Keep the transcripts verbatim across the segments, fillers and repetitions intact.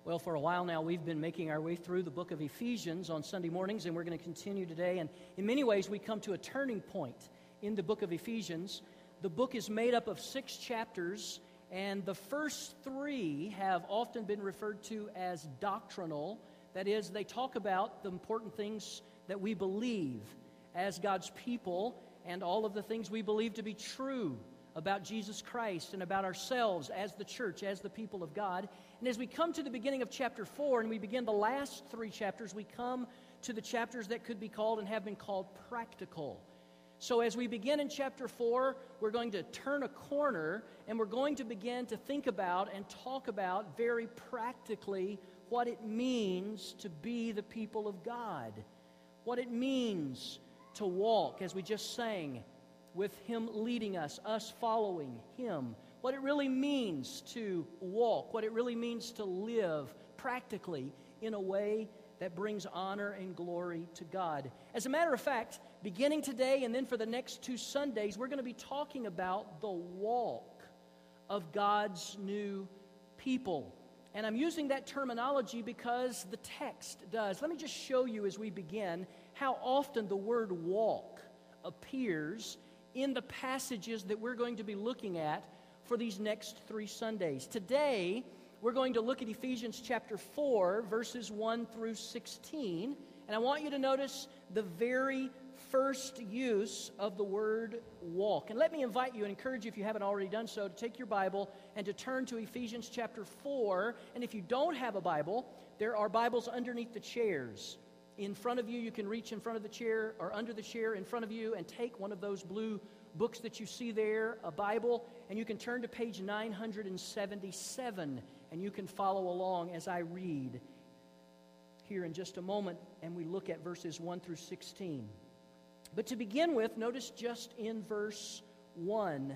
Well, for a while now, we've been making our way through the book of Ephesians on Sunday mornings, and we're going to continue today. And in many ways, we come to a turning point in the book of Ephesians. The book is made up of six chapters, and the first three have often been referred to as doctrinal. That is, they talk about the important things that we believe as God's people and all of the things we believe to be true about Jesus Christ and about ourselves as the church, as the people of God. And as we come to the beginning of chapter four and we begin the last three chapters, we come to the chapters that could be called and have been called practical. So as we begin in chapter four, we're going to turn a corner and we're going to begin to think about and talk about very practically what it means to be the people of God, what it means to walk, as we just sang, with Him leading us, us following Him, what it really means to walk, what it really means to live practically in a way that brings honor and glory to God. As a matter of fact, beginning today and then for the next two Sundays, we're going to be talking about the walk of God's new people. And I'm using that terminology because the text does. Let me just show you as we begin how often the word walk appears in the passages that we're going to be looking at for these next three Sundays. Today, we're going to look at Ephesians chapter four, verses one through sixteen, and I want you to notice the very first use of the word walk. And let me invite you and encourage you, if you haven't already done so, to take your Bible and to turn to Ephesians chapter four. And if you don't have a Bible, there are Bibles underneath the chairs. In front of you, you can reach in front of the chair or under the chair in front of you and take one of those blue books that you see there, a Bible, and you can turn to page nine hundred seventy-seven and you can follow along as I read here in just a moment and we look at verses one through sixteen. But to begin with, notice just in verse one,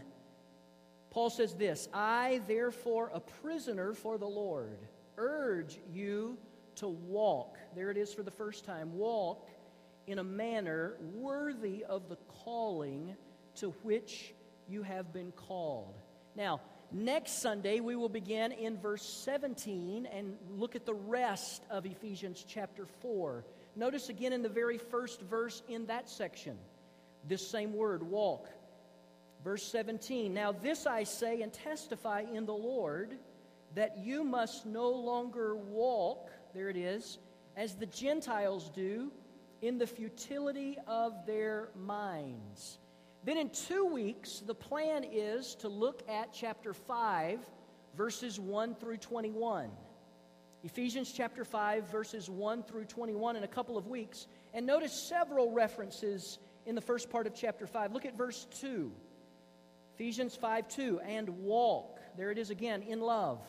Paul says this, "I, therefore, a prisoner for the Lord, urge you to walk," there it is for the first time, "walk in a manner worthy of the calling to which you have been called." Now, next Sunday we will begin in verse seventeen and look at the rest of Ephesians chapter four. Notice again in the very first verse in that section, this same word, walk. Verse seventeen, "Now this I say and testify in the Lord, that you must no longer walk," there it is, "as the Gentiles do, in the futility of their minds." Then in two weeks, the plan is to look at chapter five, verses one through twenty-one. Ephesians chapter five, verses one through twenty-one in a couple of weeks. And notice several references in the first part of chapter five. Look at verse two. Ephesians five two, "And walk," there it is again, "in love,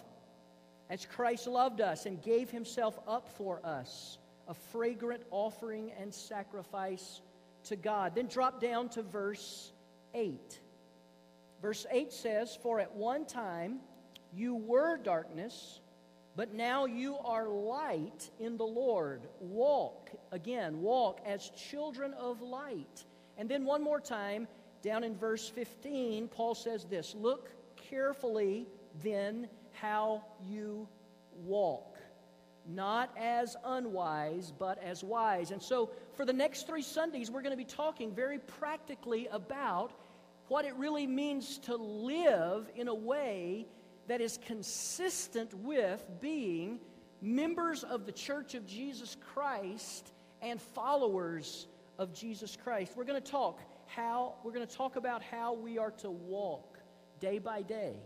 as Christ loved us and gave Himself up for us, a fragrant offering and sacrifice to God." Then drop down to verse eight. Verse eight says, "For at one time you were darkness, but now you are light in the Lord. Walk," again, "walk as children of light." And then one more time, down in verse fifteen, Paul says this, "Look carefully then how you walk, not as unwise, but as wise." And so for the next three Sundays, we're going to be talking very practically about what it really means to live in a way that is consistent with being members of the Church of Jesus Christ and followers of Jesus Christ. We're going to talk how we're going to talk about how we are to walk day by day,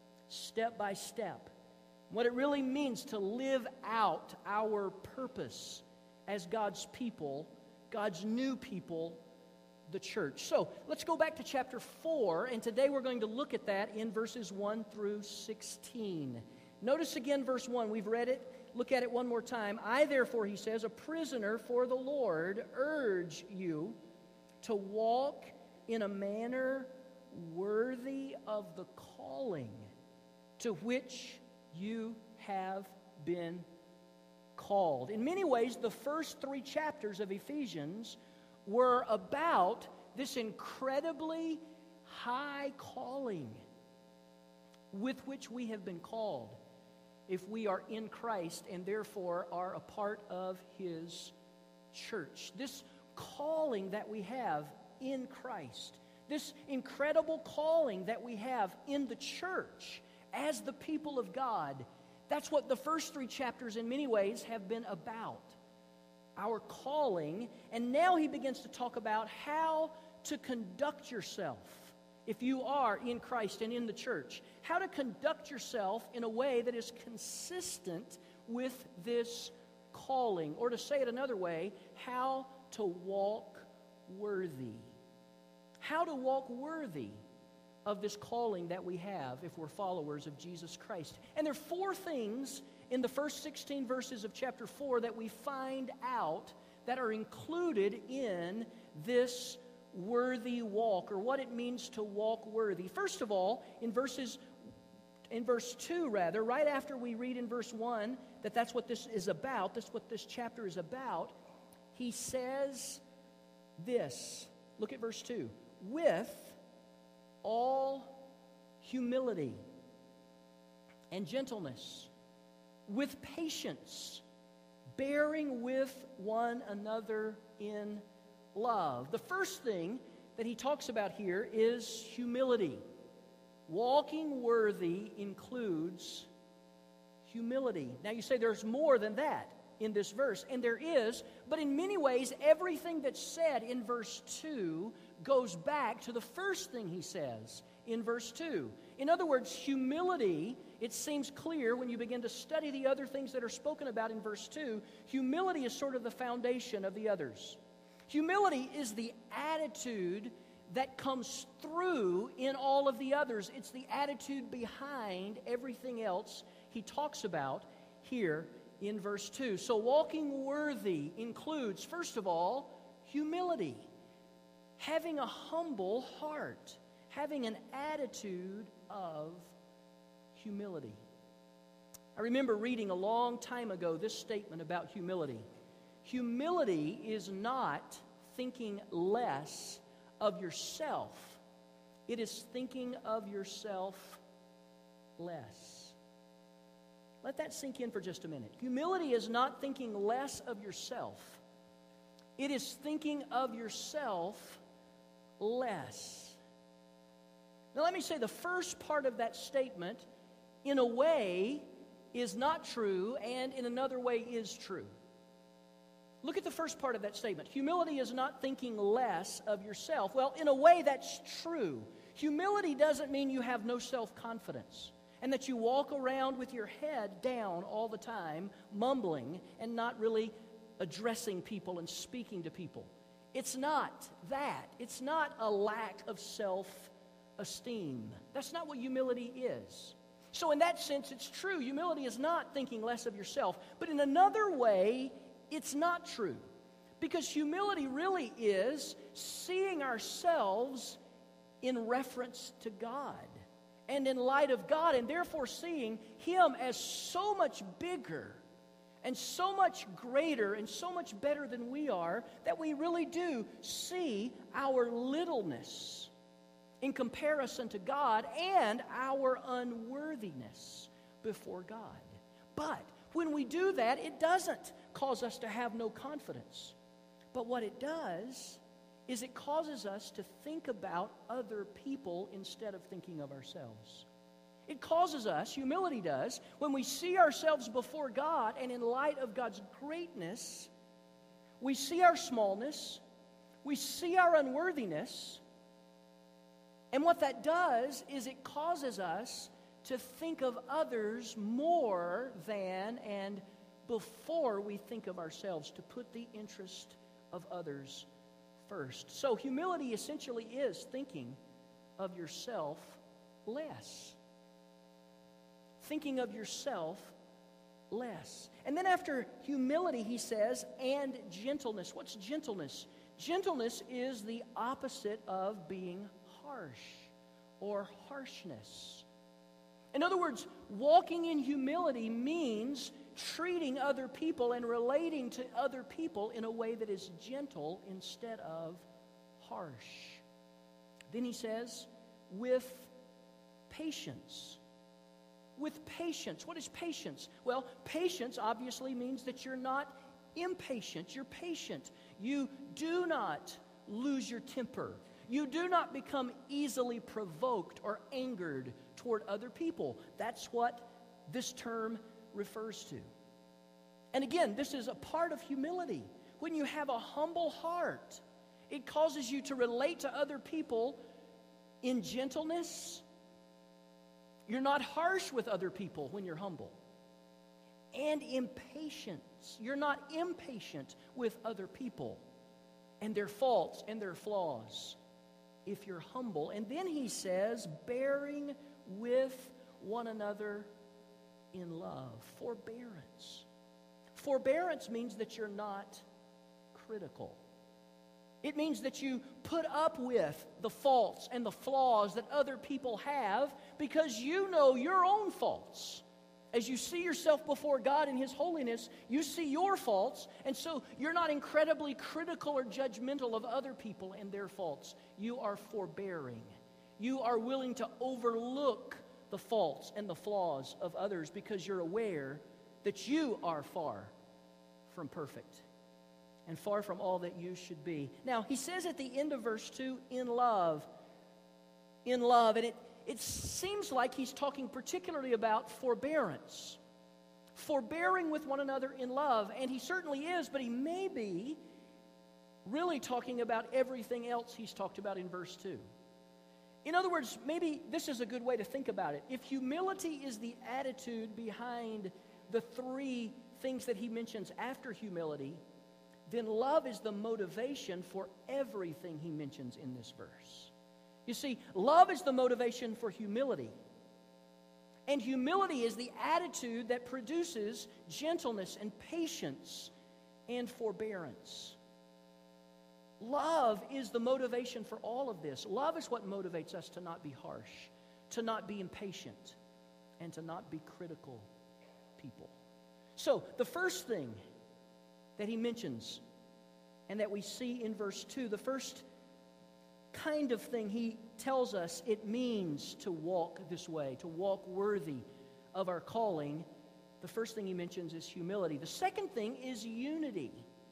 step by step. What it really means to live out our purpose as God's people, God's new people, the church. So let's go back to chapter four, and today we're going to look at that in verses one through sixteen. Notice again verse one. We've read it. Look at it one more time. "I, therefore," he says, "a prisoner for the Lord, urge you to walk in a manner worthy of the calling to which you have been called." In many ways, the first three chapters of Ephesians were about this incredibly high calling with which we have been called. if we are in Christ and therefore are a part of His church. This calling that we have in Christ, this incredible calling that we have in the church as the people of God, that's what the first three chapters in many ways have been about. Our calling, and now he begins to talk about how to conduct yourself if you are in Christ and in the church. How to conduct yourself in a way that is consistent with this calling. Or to say it another way, how to walk worthy. How to walk worthy of this calling that we have if we're followers of Jesus Christ. And there are four things in the first sixteen verses of chapter four that we find out that are included in this worthy walk, or what it means to walk worthy. First of all, in verses in verse two rather, right after we read in verse one that that's what this is about, that's what this chapter is about, he says this. Look at verse two. With all humility and gentleness, with patience, bearing with one another in love. The first thing that he talks about here is humility. Walking worthy includes humility. Now you say there's more than that in this verse, and there is, but in many ways everything that's said in verse two goes back to the first thing he says in verse two. In other words, humility, it seems clear when you begin to study the other things that are spoken about in verse two, humility is sort of the foundation of the others. Humility is the attitude that comes through in all of the others. It's the attitude behind everything else he talks about here in verse two. So walking worthy includes, first of all, humility. Having a humble heart. Having an attitude of humility. I remember reading a long time ago this statement about humility. Humility is not thinking less of yourself. It is thinking of yourself less. Let that sink in for just a minute. Humility is not thinking less of yourself. It is thinking of yourself less. Now let me say the first part of that statement, in a way, is not true, and in another way is true. Look at the first part of that statement. Humility is not thinking less of yourself. Well, in a way, that's true. Humility doesn't mean you have no self-confidence and that you walk around with your head down all the time, mumbling and not really addressing people and speaking to people. It's not that. It's not a lack of self-esteem. That's not what humility is. So in that sense, it's true. Humility is not thinking less of yourself. But in another way, it's not true. Because humility really is seeing ourselves in reference to God and in light of God, and therefore seeing Him as so much bigger and so much greater and so much better than we are that we really do see our littleness in comparison to God and our unworthiness before God. But when we do that, it doesn't cause us to have no confidence. But what it does is it causes us to think about other people instead of thinking of ourselves. It causes us, humility does, when we see ourselves before God and in light of God's greatness, we see our smallness, we see our unworthiness, and what that does is it causes us to think of others more than and before we think of ourselves, to put the interest of others first. So humility essentially is thinking of yourself less. Thinking of yourself less. And then after humility, he says, and gentleness. What's gentleness? Gentleness is the opposite of being harsh or harshness. In other words, walking in humility means treating other people and relating to other people in a way that is gentle instead of harsh. Then he says, with patience. with patience. What is patience? Well, patience obviously means that you're not impatient. You're patient. You do not lose your temper. You do not become easily provoked or angered toward other people. That's what this term refers to. And again, this is a part of humility. When you have a humble heart, it causes you to relate to other people in gentleness. You're not harsh with other people when you're humble. And impatience. You're not impatient with other people and their faults and their flaws if you're humble. And then he says, bearing with one another in love. Forbearance. Forbearance means that you're not critical. It means that you put up with the faults and the flaws that other people have because you know your own faults. As you see yourself before God in His holiness, you see your faults, and so you're not incredibly critical or judgmental of other people and their faults. You are forbearing. You are willing to overlook the faults and the flaws of others because you're aware that you are far from perfect and far from all that you should be. Now, he says at the end of verse two, in love. In love. And it, it seems like he's talking particularly about forbearance. Forbearing with one another in love. And he certainly is, but he may be really talking about everything else he's talked about in verse two. In other words, maybe this is a good way to think about it. If humility is the attitude behind the three things that he mentions after humility, then love is the motivation for everything he mentions in this verse. You see, love is the motivation for humility. And humility is the attitude that produces gentleness and patience and forbearance. Love is the motivation for all of this. Love is what motivates us to not be harsh, to not be impatient, and to not be critical people. So, the first thing that he mentions and that we see in verse two, the first kind of thing he tells us it means to walk this way, to walk worthy of our calling, the first thing he mentions is humility. The second thing is unity.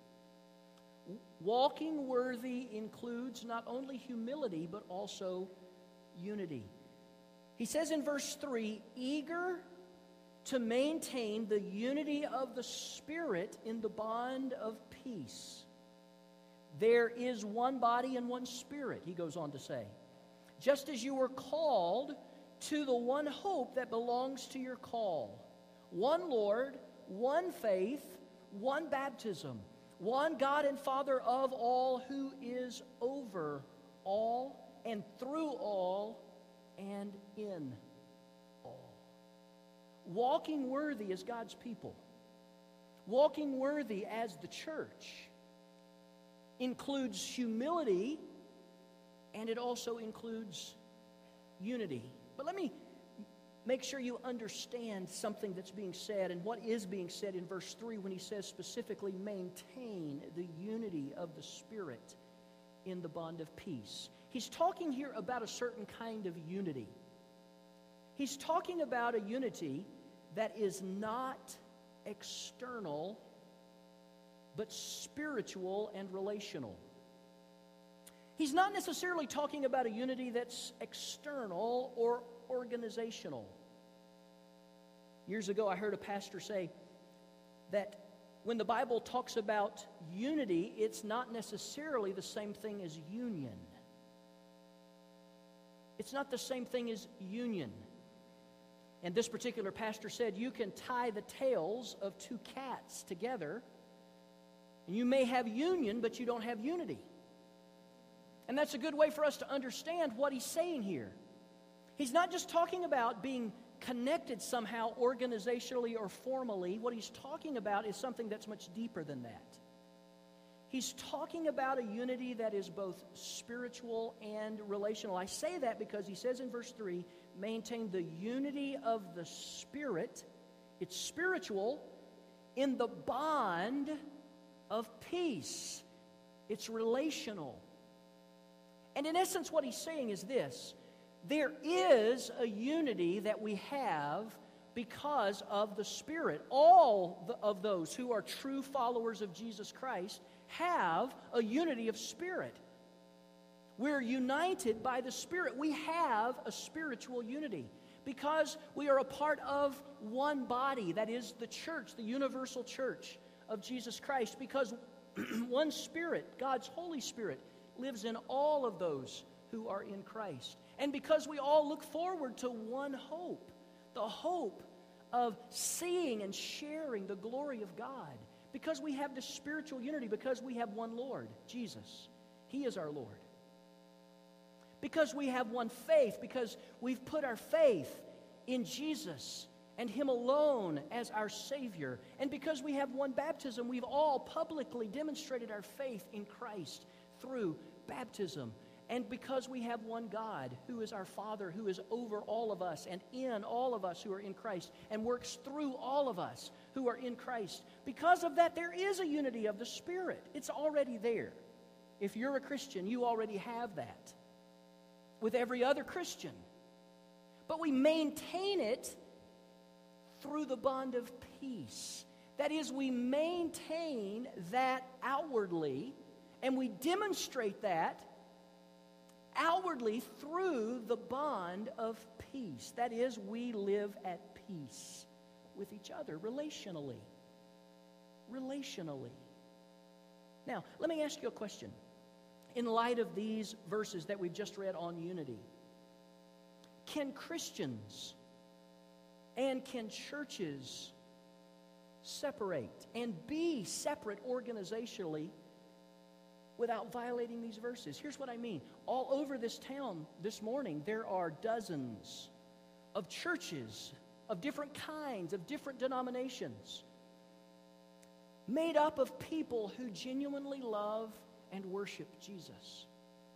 Walking worthy includes not only humility, but also unity. He says in verse three, eager to maintain the unity of the Spirit in the bond of peace. There is one body and one Spirit, he goes on to say. Just as you were called to the one hope that belongs to your call. One Lord, one faith, one baptism, one God and Father of all, who is over all and through all and in all. Walking worthy as God's people, walking worthy as the church, includes humility, and it also includes unity. But let me make sure you understand something that's being said and what is being said in verse three when he says specifically, maintain the unity of the Spirit in the bond of peace. He's talking here about a certain kind of unity. He's talking about a unity that is not external, but spiritual and relational. He's not necessarily talking about a unity that's external or organizational. Years ago, I heard a pastor say that when the Bible talks about unity, it's not necessarily the same thing as union. It's not the same thing as union. And this particular pastor said, you can tie the tails of two cats together, and you may have union, but you don't have unity. And that's a good way for us to understand what he's saying here. He's not just talking about being connected somehow organizationally or formally. What he's talking about is something that's much deeper than that. He's talking about a unity that is both spiritual and relational. I say that because he says in verse three, maintain the unity of the Spirit. It's spiritual in the bond of peace. It's relational. And in essence, what he's saying is this. There is a unity that we have because of the Spirit. All the, of those who are true followers of Jesus Christ have a unity of spirit. We're united by the Spirit. We have a spiritual unity because we are a part of one body, that is the church, the universal church of Jesus Christ, because one Spirit, God's Holy Spirit, lives in all of those who are in Christ. And because we all look forward to one hope, the hope of seeing and sharing the glory of God, because we have this spiritual unity, because we have one Lord, Jesus. He is our Lord. Because we have one faith, because we've put our faith in Jesus and Him alone as our Savior. And because we have one baptism, we've all publicly demonstrated our faith in Christ through baptism. And because we have one God who is our Father, who is over all of us and in all of us who are in Christ and works through all of us who are in Christ, because of that, there is a unity of the Spirit. It's already there. If you're a Christian, you already have that with every other Christian. But we maintain it through the bond of peace. That is, we maintain that outwardly, and we demonstrate that outwardly through the bond of peace. That is, we live at peace with each other relationally. Relationally. Now, let me ask you a question. In light of these verses that we've just read on unity, can Christians and can churches separate and be separate organizationally without violating these verses? Here's what I mean. All over this town this morning, there are dozens of churches of different kinds, of different denominations, made up of people who genuinely love and worship Jesus.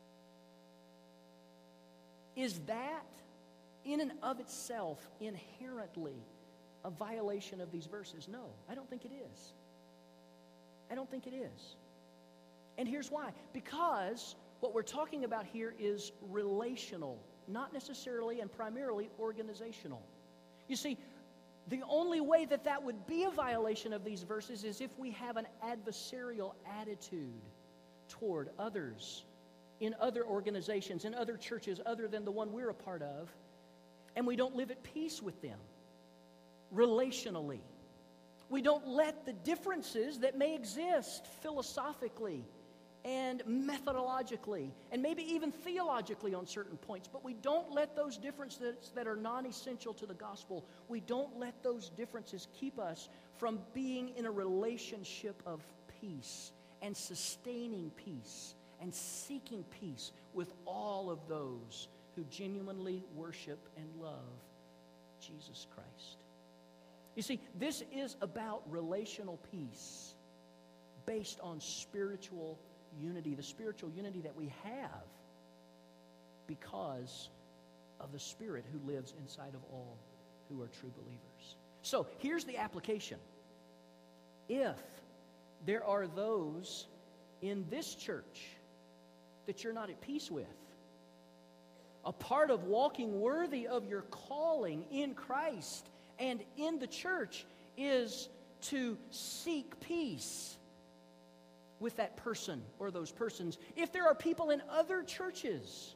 Is that, in and of itself, inherently a violation of these verses? No, I don't think it is. I don't think it is. And here's why. Because what we're talking about here is relational, not necessarily and primarily organizational. You see, the only way that that would be a violation of these verses is if we have an adversarial attitude toward others in other organizations, in other churches other than the one we're a part of, and we don't live at peace with them relationally. We don't let the differences that may exist philosophically and methodologically, and maybe even theologically on certain points, but we don't let those differences that are non-essential to the gospel, we don't let those differences keep us from being in a relationship of peace and sustaining peace and seeking peace with all of those who genuinely worship and love Jesus Christ. You see, this is about relational peace based on spiritual unity, the spiritual unity that we have because of the Spirit who lives inside of all who are true believers. So, here's the application. If there are those in this church that you're not at peace with, a part of walking worthy of your calling in Christ and in the church is to seek peace with that person or those persons. If there are people in other churches,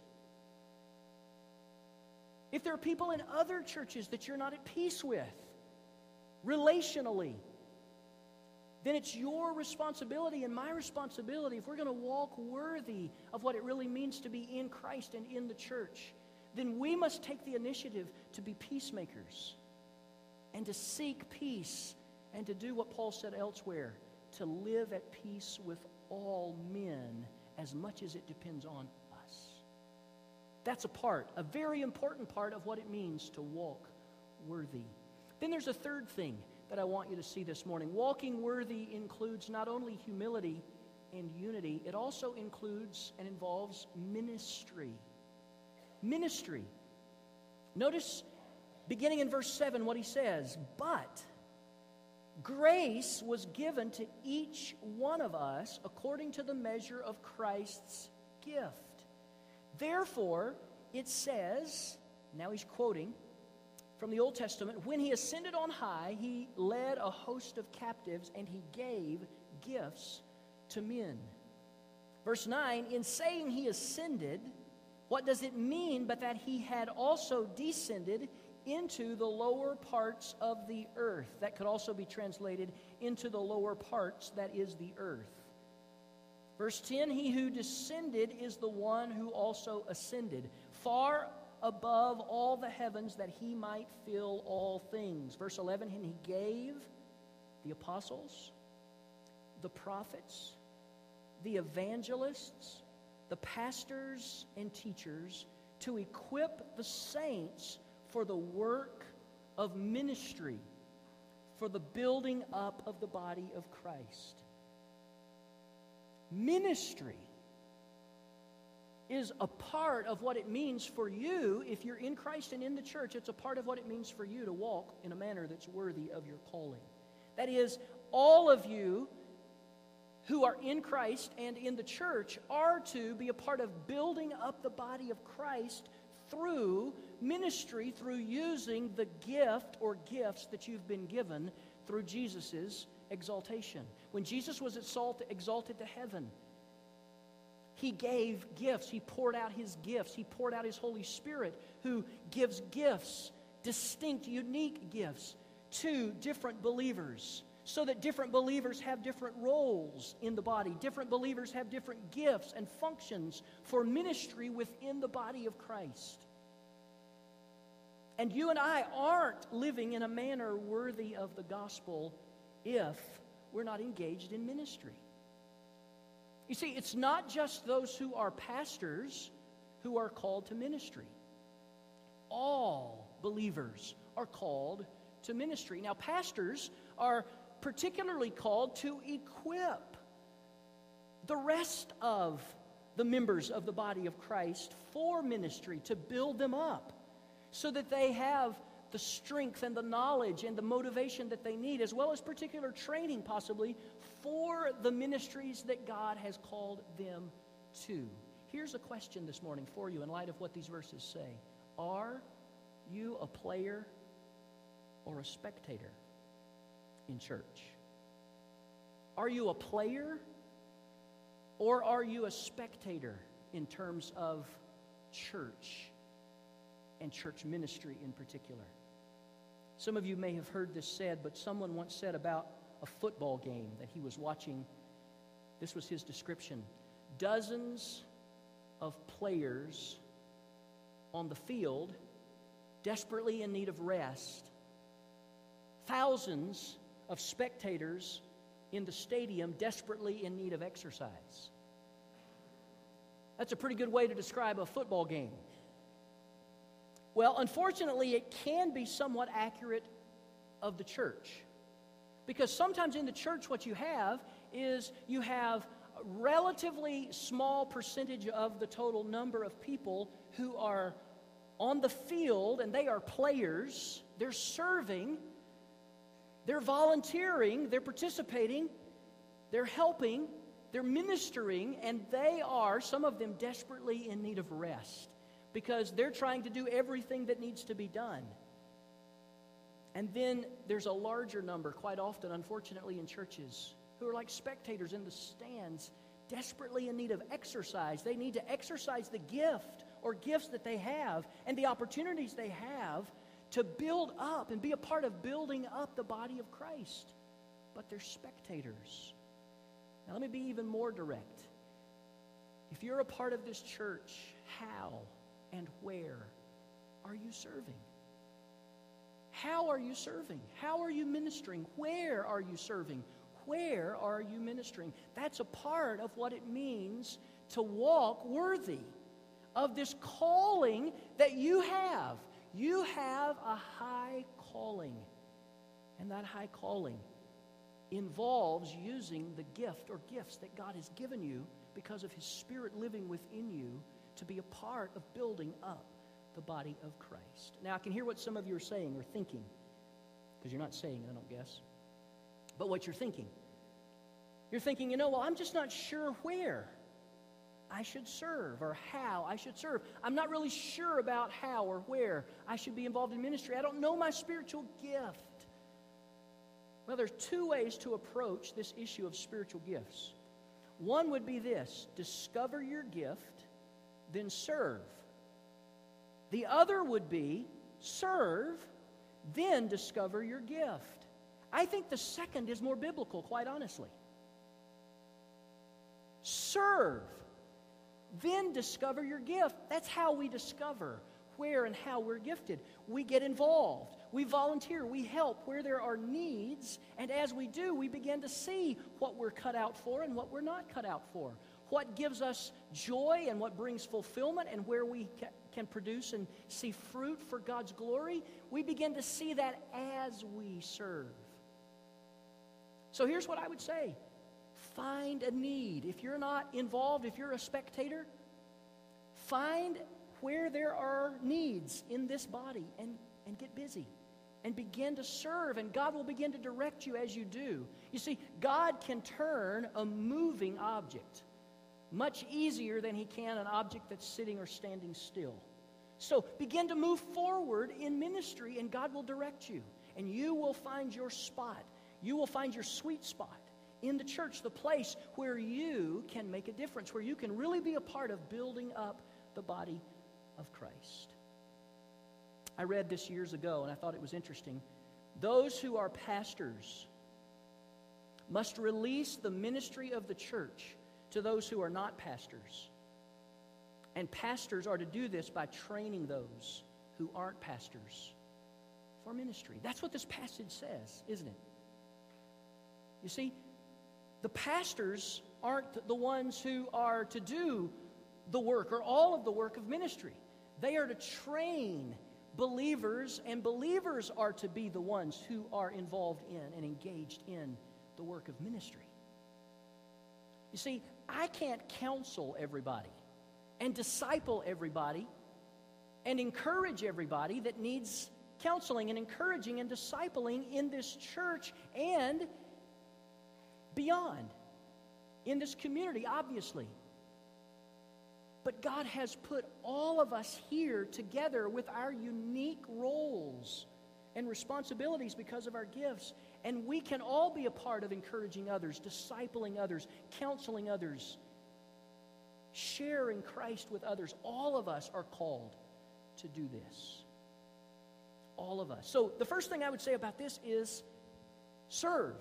if there are people in other churches that you're not at peace with, relationally, then it's your responsibility and my responsibility, if we're going to walk worthy of what it really means to be in Christ and in the church, then we must take the initiative to be peacemakers and to seek peace and to do what Paul said elsewhere, to live at peace with all men as much as it depends on us. That's a part, a very important part of what it means to walk worthy. Then there's a third thing that I want you to see this morning. Walking worthy includes not only humility and unity, it also includes and involves ministry. Ministry. Notice, beginning in verse seven, what he says, "But grace was given to each one of us according to the measure of Christ's gift. Therefore, it says," now he's quoting from the Old Testament, when he ascended on high, he led a host of captives and he gave gifts to men. Verse nine, in saying he ascended, what does it mean but that he had also descended into the lower parts of the earth? That could also be translated into the lower parts, that is the earth. Verse ten, he who descended is the one who also ascended far above all the heavens that he might fill all things. Verse eleven, and he gave the apostles, the prophets, the evangelists, the pastors and teachers to equip the saints for the work of ministry, for the building up of the body of Christ. Ministry is a part of what it means for you. If you're in Christ and in the church, it's a part of what it means for you to walk in a manner that's worthy of your calling. That is, all of you who are in Christ and in the church are to be a part of building up the body of Christ through ministry, through using the gift or gifts that you've been given through Jesus' exaltation. When Jesus was exalted, exalted to heaven, he gave gifts. He poured out his gifts. He poured out his Holy Spirit, who gives gifts, distinct, unique gifts to different believers, so that different believers have different roles in the body. Different believers have different gifts and functions for ministry within the body of Christ. And you and I aren't living in a manner worthy of the gospel if we're not engaged in ministry. You see, it's not just those who are pastors who are called to ministry. All believers are called to ministry. Now, pastors are particularly called to equip the rest of the members of the body of Christ for ministry, to build them up so that they have the strength and the knowledge and the motivation that they need, as well as particular training possibly for the ministries that God has called them to. Here's a question this morning for you in light of what these verses say. Are you a player or a spectator in church? Are you a player or are you a spectator in terms of church and church ministry in particular? Some of you may have heard this said, but someone once said about a football game that he was watching. This was his description. Dozens of players on the field, desperately in need of rest. Thousands of spectators in the stadium, desperately in need of exercise. That's a pretty good way to describe a football game. Well, unfortunately, it can be somewhat accurate of the church. Because sometimes in the church what you have is you have a relatively small percentage of the total number of people who are on the field, and they are players, they're serving, they're volunteering, they're participating, they're helping, they're ministering, and they are, some of them, desperately in need of rest because they're trying to do everything that needs to be done. And then there's a larger number, quite often, unfortunately, in churches who are like spectators in the stands, desperately in need of exercise. They need to exercise the gift or gifts that they have and the opportunities they have to build up and be a part of building up the body of Christ. But they're spectators. Now, let me be even more direct. If you're a part of this church, how and where are you serving? How are you serving? How are you ministering? Where are you serving? Where are you ministering? That's a part of what it means to walk worthy of this calling that you have. You have a high calling, and that high calling involves using the gift or gifts that God has given you because of His Spirit living within you to be a part of building up the body of Christ. Now, I can hear what some of you are saying or thinking, because you're not saying it, I don't guess, but what you're thinking. You're thinking, you know, well, I'm just not sure where. I should serve or how I should serve. I'm not really sure about how or where I should be involved in ministry. I don't know my spiritual gift. Well, there's two ways to approach this issue of spiritual gifts. One would be this: discover your gift, then serve. The other would be serve, then discover your gift. I think the second is more biblical, quite honestly. Serve, then discover your gift. That's how we discover where and how we're gifted. We get involved. We volunteer. We help where there are needs. And as we do, we begin to see what we're cut out for and what we're not cut out for. What gives us joy and what brings fulfillment, and where we ca- can produce and see fruit for God's glory. We begin to see that as we serve. So here's what I would say. Find a need. If you're not involved, if you're a spectator, find where there are needs in this body and, and get busy and begin to serve, and God will begin to direct you as you do. You see, God can turn a moving object much easier than He can an object that's sitting or standing still. So begin to move forward in ministry, and God will direct you, and you will find your spot. You will find your sweet spot in the church, the place where you can make a difference, where you can really be a part of building up the body of Christ. I read this years ago, and I thought it was interesting. Those who are pastors must release the ministry of the church to those who are not pastors. And pastors are to do this by training those who aren't pastors for ministry. That's what this passage says, isn't it? You see, the pastors aren't the ones who are to do the work or all of the work of ministry. They are to train believers, and believers are to be the ones who are involved in and engaged in the work of ministry. You see, I can't counsel everybody and disciple everybody and encourage everybody that needs counseling and encouraging and discipling in this church and beyond, in this community, obviously. But God has put all of us here together with our unique roles and responsibilities because of our gifts. And we can all be a part of encouraging others, discipling others, counseling others, sharing Christ with others. All of us are called to do this. All of us. So the first thing I would say about this is serve.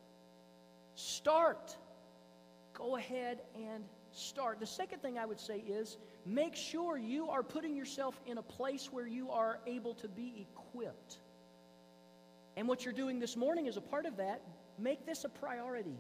Start. Go ahead and start. The second thing I would say is make sure you are putting yourself in a place where you are able to be equipped. And what you're doing this morning is a part of that. Make this a priority.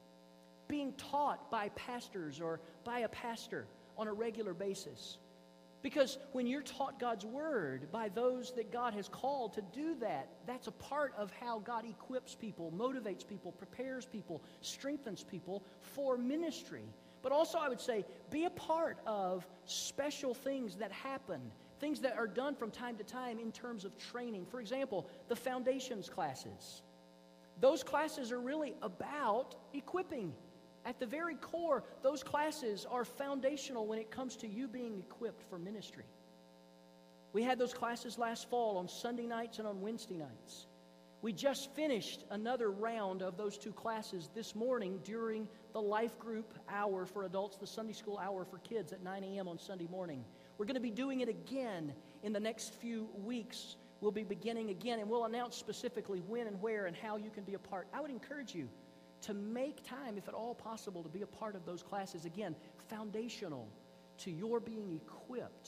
Being taught by pastors or by a pastor on a regular basis. Because when you're taught God's Word by those that God has called to do that, that's a part of how God equips people, motivates people, prepares people, strengthens people for ministry. But also I would say, be a part of special things that happen, things that are done from time to time in terms of training. For example, the foundations classes. Those classes are really about equipping. At the very core, those classes are foundational when it comes to you being equipped for ministry. We had those classes last fall on Sunday nights and on Wednesday nights. We just finished another round of those two classes this morning during the life group hour for adults, the Sunday school hour for kids at nine a.m. on Sunday morning. We're going to be doing it again in the next few weeks. We'll be beginning again, and we'll announce specifically when and where and how you can be a part. I would encourage you to make time, if at all possible, to be a part of those classes. Again, foundational to your being equipped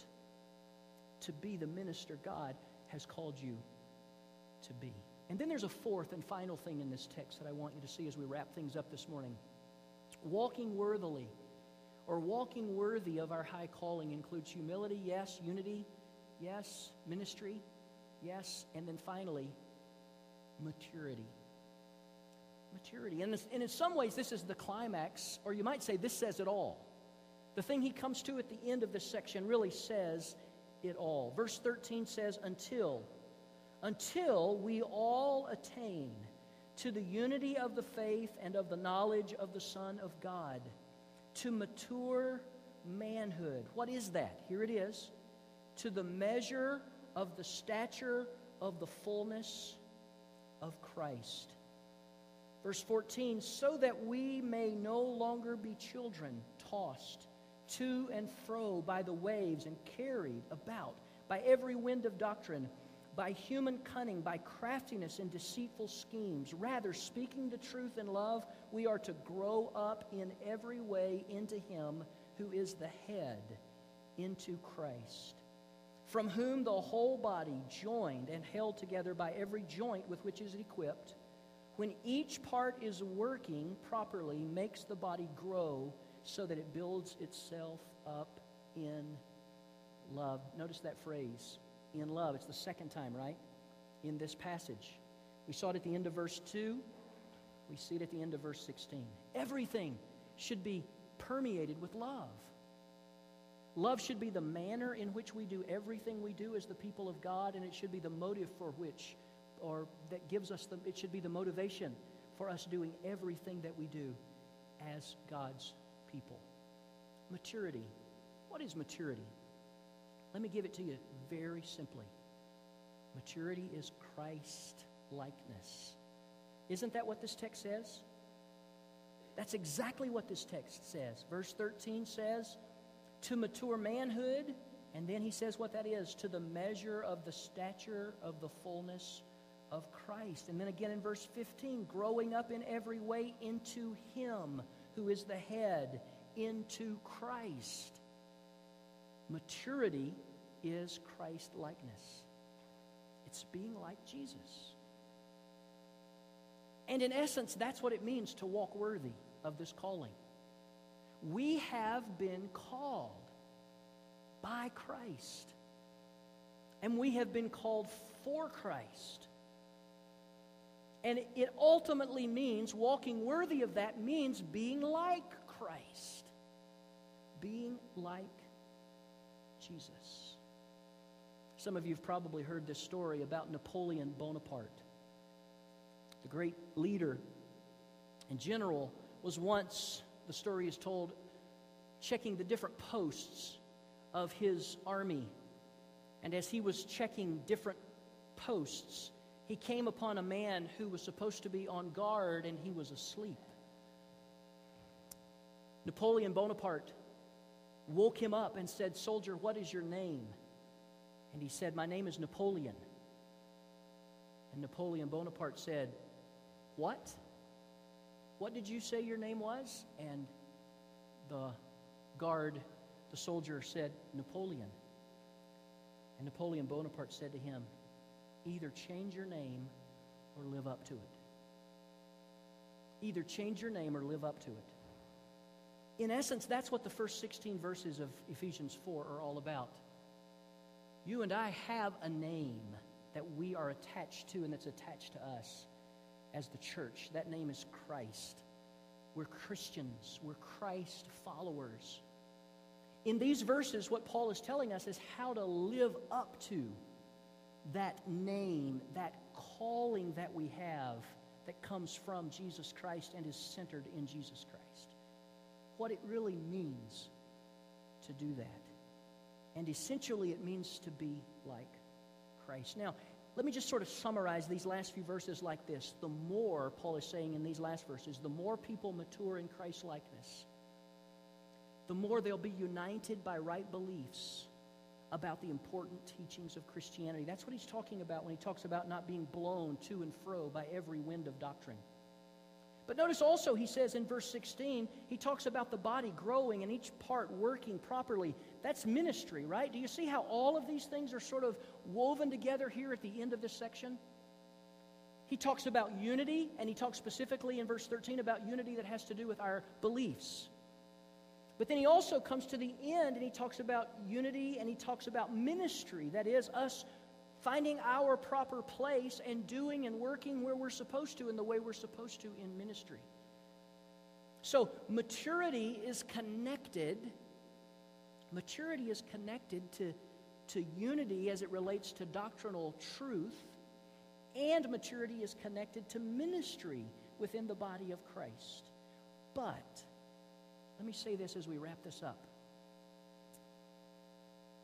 to be the minister God has called you to be. And then there's a fourth and final thing in this text that I want you to see as we wrap things up this morning. Walking worthily, or walking worthy of our high calling, includes humility, yes, unity, yes, ministry, yes, and then finally, maturity. Maturity. And, this, and in some ways, this is the climax, or you might say this says it all. The thing he comes to at the end of this section really says it all. Verse thirteen says, until, until we all attain to the unity of the faith and of the knowledge of the Son of God, to mature manhood. What is that? Here it is. To the measure of the stature of the fullness of Christ. Verse fourteen, so that we may no longer be children, tossed to and fro by the waves and carried about by every wind of doctrine, by human cunning, by craftiness and deceitful schemes. Rather, speaking the truth in love, we are to grow up in every way into Him who is the head, into Christ, from whom the whole body, joined and held together by every joint with which it is equipped, when each part is working properly, makes the body grow so that it builds itself up in love. Notice that phrase, in love. It's the second time, right, in this passage. We saw it at the end of verse two. We see it at the end of verse sixteen. Everything should be permeated with love. Love should be the manner in which we do everything we do as the people of God, and it should be the motive for which, or that gives us the, it should be the motivation for us doing everything that we do as God's people. Maturity. What is maturity? Let me give it to you very simply. Maturity is Christ-likeness. Isn't that what this text says? That's exactly what this text says. Verse thirteen says, to mature manhood, and then he says what that is, to the measure of the stature of the fullness of Christ. And then again in verse fifteen, growing up in every way into Him who is the head, into Christ. Maturity is Christ-likeness. It's being like Jesus. And in essence, that's what it means to walk worthy of this calling. We have been called by Christ. And we have been called for Christ. And it ultimately means, walking worthy of that means being like Christ. Being like Jesus. Some of you have probably heard this story about Napoleon Bonaparte. The great leader and general was once, the story is told, checking the different posts of his army. And as he was checking different posts, he came upon a man who was supposed to be on guard, and he was asleep. Napoleon Bonaparte woke him up and said, "Soldier, what is your name?" And he said, "My name is Napoleon." And Napoleon Bonaparte said, "What? What did you say your name was?" And the guard, the soldier, said, "Napoleon." And Napoleon Bonaparte said to him, "Either change your name or live up to it." Either change your name or live up to it. In essence, that's what the first sixteen verses of Ephesians four are all about. You and I have a name that we are attached to and that's attached to us as the church. That name is Christ. We're Christians. We're Christ followers. In these verses, what Paul is telling us is how to live up to that name, that calling that we have that comes from Jesus Christ and is centered in Jesus Christ. What it really means to do that. And essentially, it means to be like Christ. Now, let me just sort of summarize these last few verses like this. The more, Paul is saying in these last verses, the more people mature in Christ-likeness, the more they'll be united by right beliefs about the important teachings of Christianity. That's what he's talking about when he talks about not being blown to and fro by every wind of doctrine. But notice also, he says in verse sixteen, he talks about the body growing and each part working properly. That's ministry, right? Do you see how all of these things are sort of woven together here at the end of this section? He talks about unity, and he talks specifically in verse thirteen about unity that has to do with our beliefs. But then he also comes to the end and he talks about unity and he talks about ministry. That is, us finding our proper place and doing and working where we're supposed to in the way we're supposed to in ministry. So maturity is connected. Maturity is connected to, to unity as it relates to doctrinal truth. And maturity is connected to ministry within the body of Christ. But let me say this as we wrap this up.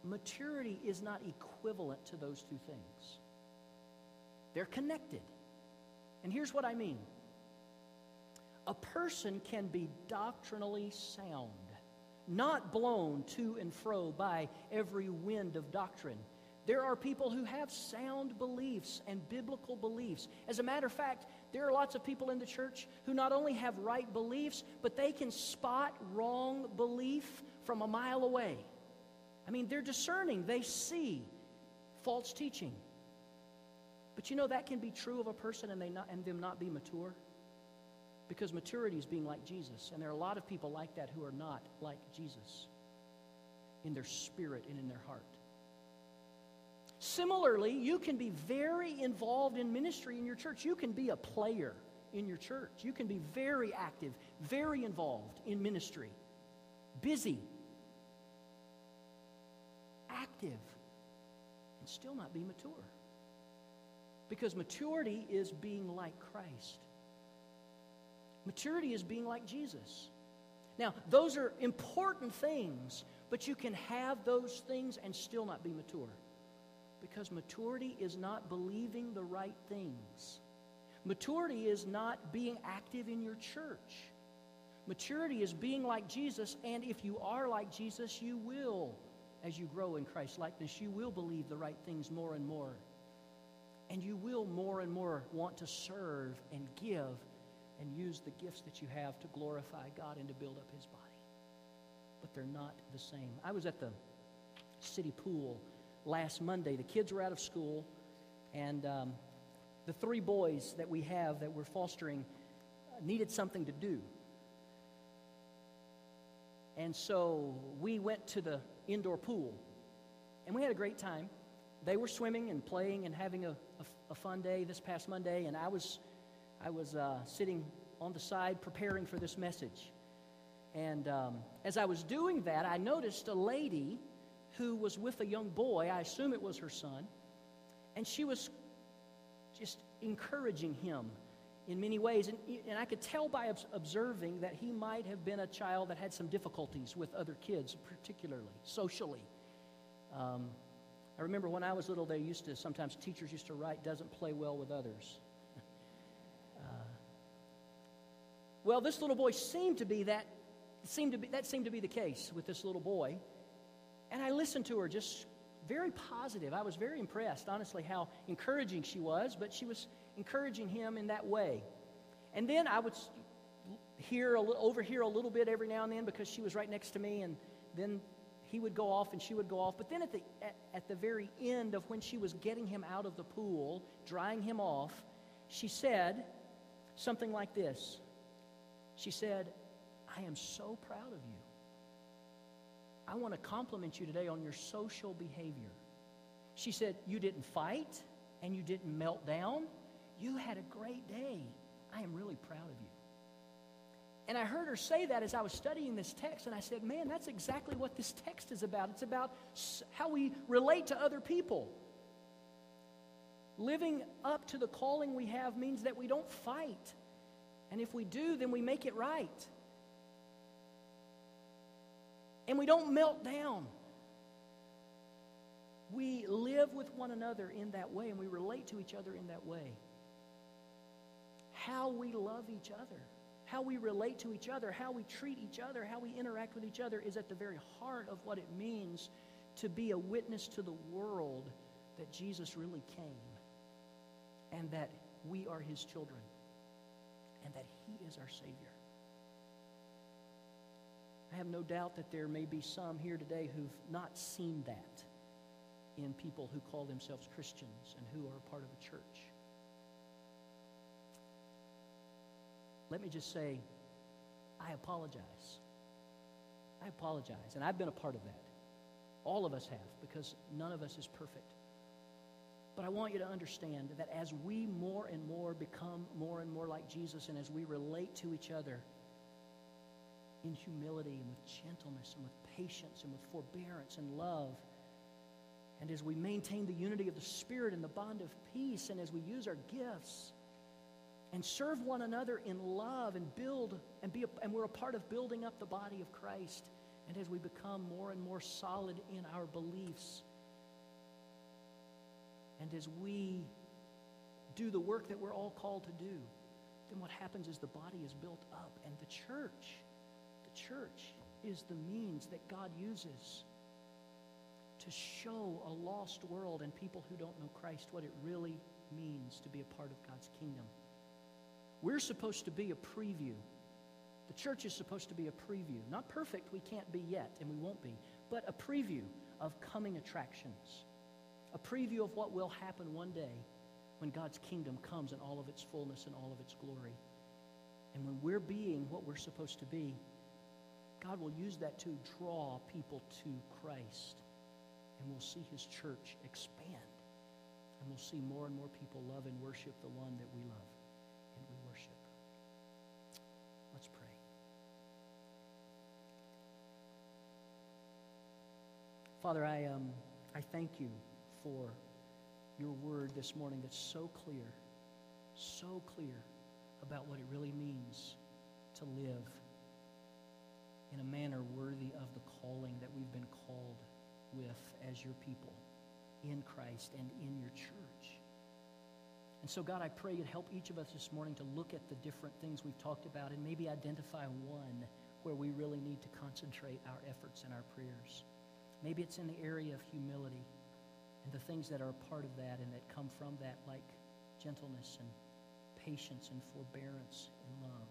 maturity is not equivalent to those two things. They're connected. And here's what I mean. A person can be doctrinally sound, not blown to and fro by every wind of doctrine. There are people who have sound beliefs and biblical beliefs. As a matter of fact, there are lots of people in the church who not only have right beliefs, but they can spot wrong belief from a mile away. I mean, they're discerning. They see false teaching. But you know, that can be true of a person and, they not, and them not be mature. Because maturity is being like Jesus. And there are a lot of people like that who are not like Jesus in their spirit and in their heart. Similarly, you can be very involved in ministry in your church. You can be a player in your church. You can be very active, very involved in ministry, busy, active, and still not be mature. Because maturity is being like Christ. Maturity is being like Jesus. Now, those are important things, but you can have those things and still not be mature. Because maturity is not believing the right things. Maturity is not being active in your church. Maturity is being like Jesus, and if you are like Jesus, you will, as you grow in Christ's likeness, you will believe the right things more and more. And you will more and more want to serve and give and use the gifts that you have to glorify God and to build up His body. But they're not the same. I was at the city pool last Monday. The kids were out of school, and um, the three boys that we have that we're fostering needed something to do. And so we went to the indoor pool, and we had a great time. They were swimming and playing and having a, a, a fun day this past Monday, and I was I was uh, sitting on the side preparing for this message. And um, as I was doing that, I noticed a lady who was with a young boy. I assume it was her son, and she was just encouraging him in many ways. And, and I could tell by observing that he might have been a child that had some difficulties with other kids, particularly socially. Um, I remember when I was little, they used to, sometimes teachers used to write, doesn't play well with others. uh, well, this little boy seemed to be that, seemed to be, that seemed to be the case with this little boy. And I listened to her just very positive. I was very impressed, honestly, how encouraging she was, but she was encouraging him in that way. And then I would hear a, overhear a little bit every now and then because she was right next to me, and then he would go off and she would go off. But then at the at, at the very end of when she was getting him out of the pool, drying him off, she said something like this. She said, "I am so proud of you. I want to compliment you today on your social behavior." She said, "You didn't fight and you didn't melt down. You had a great day. I am really proud of you." And I heard her say that as I was studying this text, and I said, man, that's exactly what this text is about. It's about how we relate to other people. Living up to the calling we have means that we don't fight. And if we do, then we make it right. And we don't melt down. We live with one another in that way, and we relate to each other in that way. How we love each other, how we relate to each other, how we treat each other, how we interact with each other is at the very heart of what it means to be a witness to the world that Jesus really came, and that we are His children, and that He is our Savior. I have no doubt that there may be some here today who've not seen that in people who call themselves Christians and who are a part of a church. Let me just say, I apologize. I apologize, and I've been a part of that. All of us have, because none of us is perfect. But I want you to understand that as we more and more become more and more like Jesus, and as we relate to each other in humility and with gentleness and with patience and with forbearance and love, and as we maintain the unity of the Spirit and the bond of peace, and as we use our gifts and serve one another in love and build and be a, and we're a part of building up the body of Christ and as we become more and more solid in our beliefs, and as we do the work that we're all called to do, then what happens is the body is built up, and the church, the church is the means that God uses to show a lost world and people who don't know Christ what it really means to be a part of God's kingdom. We're supposed to be a preview. The church is supposed to be a preview. Not perfect, we can't be yet, and we won't be, but a preview of coming attractions. A preview of what will happen one day when God's kingdom comes in all of its fullness and all of its glory. And when we're being what we're supposed to be, God will use that to draw people to Christ. And we'll see His church expand. And we'll see more and more people love and worship the one that we love and we worship. Let's pray. Father, I, um, I thank you for your word this morning that's so clear, so clear about what it really means to live in a manner worthy of the calling that we've been called with as your people in Christ and in your church. And so, God, I pray you'd help each of us this morning to look at the different things we've talked about and maybe identify one where we really need to concentrate our efforts and our prayers. Maybe it's in the area of humility and the things that are a part of that and that come from that, like gentleness and patience and forbearance and love.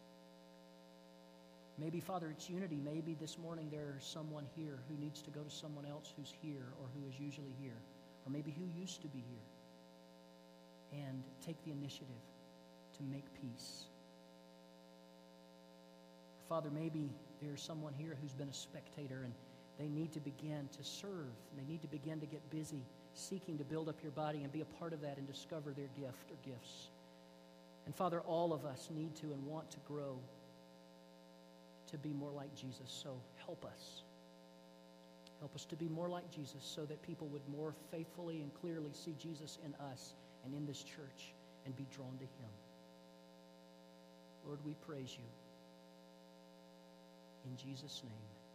Maybe, Father, it's unity. Maybe this morning there's someone here who needs to go to someone else who's here or who is usually here, or maybe who used to be here, and take the initiative to make peace. Father, maybe there's someone here who's been a spectator and they need to begin to serve. And they need to begin to get busy seeking to build up your body and be a part of that and discover their gift or gifts. And Father, all of us need to and want to grow to be more like Jesus. So help us. Help us to be more like Jesus so that people would more faithfully and clearly see Jesus in us and in this church and be drawn to Him. Lord, we praise you. In Jesus' name.